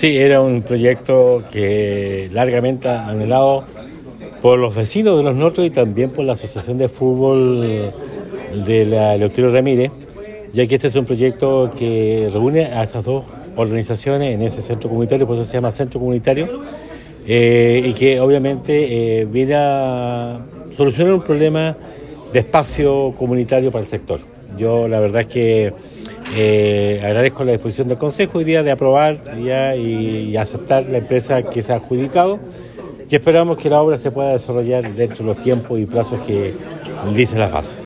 Sí, era un proyecto que largamente anhelado por los vecinos de Los Notos y también por la Asociación de Fútbol de la Eleuterio Ramírez, ya que este es un proyecto que reúne a esas dos organizaciones en ese centro comunitario, por eso se llama centro comunitario, y que obviamente viene a solucionar un problema de espacio comunitario para el sector. Yo la verdad es que agradezco la disposición del Consejo hoy día de aprobar ya y aceptar la empresa que se ha adjudicado, y esperamos que la obra se pueda desarrollar dentro de los tiempos y plazos que dice la fase.